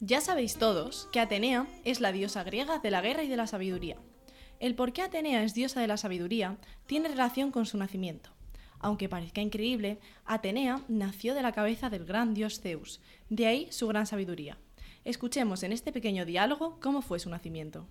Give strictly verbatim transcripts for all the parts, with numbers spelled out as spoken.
Ya sabéis todos que Atenea es la diosa griega de la guerra y de la sabiduría. El por qué Atenea es diosa de la sabiduría tiene relación con su nacimiento. Aunque parezca increíble, Atenea nació de la cabeza del gran dios Zeus, de ahí su gran sabiduría. Escuchemos en este pequeño diálogo cómo fue su nacimiento.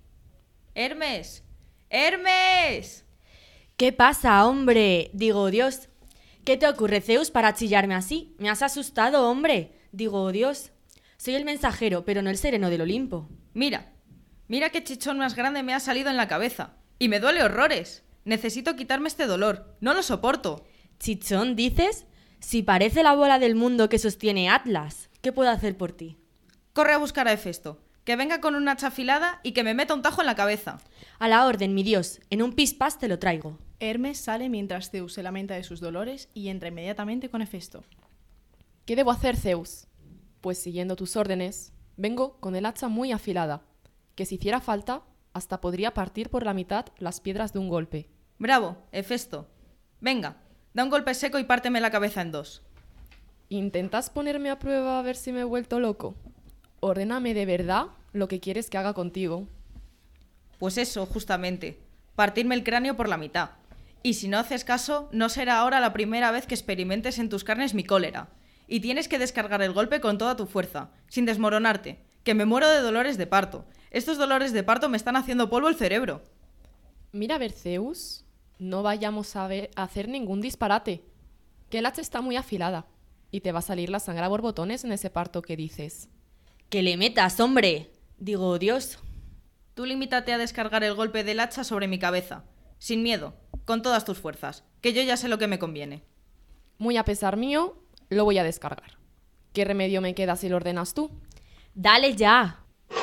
¡Hermes! ¡Hermes! ¿Qué pasa, hombre? Digo, Dios. ¿Qué te ocurre, Zeus, para chillarme así? Me has asustado, hombre. Digo, Dios. Soy el mensajero, pero no el sereno del Olimpo. Mira, mira qué chichón más grande me ha salido en la cabeza. Y me duele horrores. Necesito quitarme este dolor. No lo soporto. ¿Chichón, dices? Si parece la bola del mundo que sostiene Atlas. ¿Qué puedo hacer por ti? Corre a buscar a Hefesto. Que venga con una hacha afilada y que me meta un tajo en la cabeza. A la orden, mi Dios. En un pispás te lo traigo. Hermes sale mientras Zeus se lamenta de sus dolores y entra inmediatamente con Hefesto. ¿Qué debo hacer, Zeus? Pues siguiendo tus órdenes, vengo con el hacha muy afilada, que si hiciera falta, hasta podría partir por la mitad las piedras de un golpe. Bravo, Hefesto. Venga, da un golpe seco y párteme la cabeza en dos. ¿Intentas ponerme a prueba a ver si me he vuelto loco? Ordéname de verdad lo que quieres que haga contigo. Pues eso, justamente. Partirme el cráneo por la mitad. Y si no haces caso, no será ahora la primera vez que experimentes en tus carnes mi cólera. Y tienes que descargar el golpe con toda tu fuerza, sin desmoronarte, que me muero de dolores de parto. Estos dolores de parto me están haciendo polvo el cerebro. Mira a ver, Zeus, no vayamos a, ver, a hacer ningún disparate, que el hacha está muy afilada y te va a salir la sangre a borbotones en ese parto que dices. ¡Que le metas, hombre! Digo, Dios. Tú limítate a descargar el golpe del hacha sobre mi cabeza, sin miedo, con todas tus fuerzas, que yo ya sé lo que me conviene. Muy a pesar mío, lo voy a descargar. ¿Qué remedio me queda si lo ordenas tú? ¡Dale ya!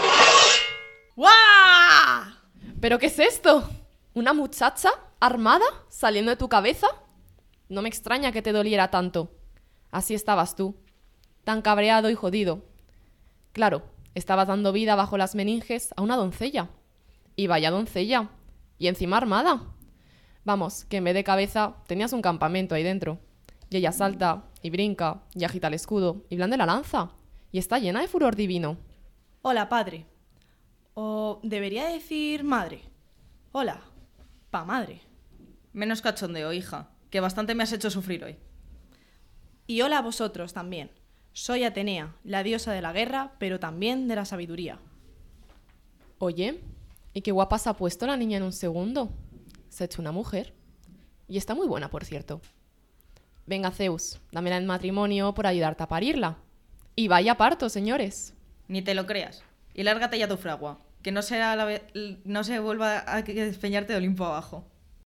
¡Guau! ¿Pero qué es esto? ¿Una muchacha armada saliendo de tu cabeza? No me extraña que te doliera tanto. Así estabas tú, tan cabreado y jodido. Claro, estabas dando vida bajo las meninges a una doncella. Y vaya doncella. Y encima armada. Vamos, que en vez de cabeza tenías un campamento ahí dentro. Y ella salta y brinca y agita el escudo y blande la lanza. Y está llena de furor divino. Hola, padre. O debería decir madre. Hola, pa madre. Menos cachondeo, hija, que bastante me has hecho sufrir hoy. Y hola a vosotros también. Soy Atenea, la diosa de la guerra, pero también de la sabiduría. Oye, ¿y qué guapa se ha puesto la niña en un segundo? Se ha hecho una mujer. Y está muy buena, por cierto. Venga, Zeus, dámela en matrimonio por ayudarte a parirla. Y vaya parto, señores. Ni te lo creas. Y lárgate ya tu fragua, que no, será la ve- no se vuelva a despeñarte de Olimpo abajo.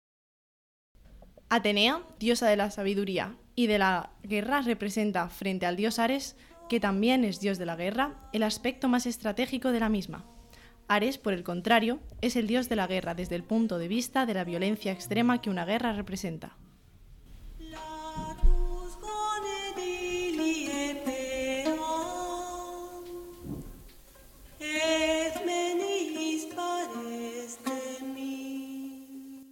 Atenea, diosa de la sabiduría y de la guerra, representa frente al dios Ares, que también es dios de la guerra, el aspecto más estratégico de la misma. Ares, por el contrario, es el dios de la guerra desde el punto de vista de la violencia extrema que una guerra representa.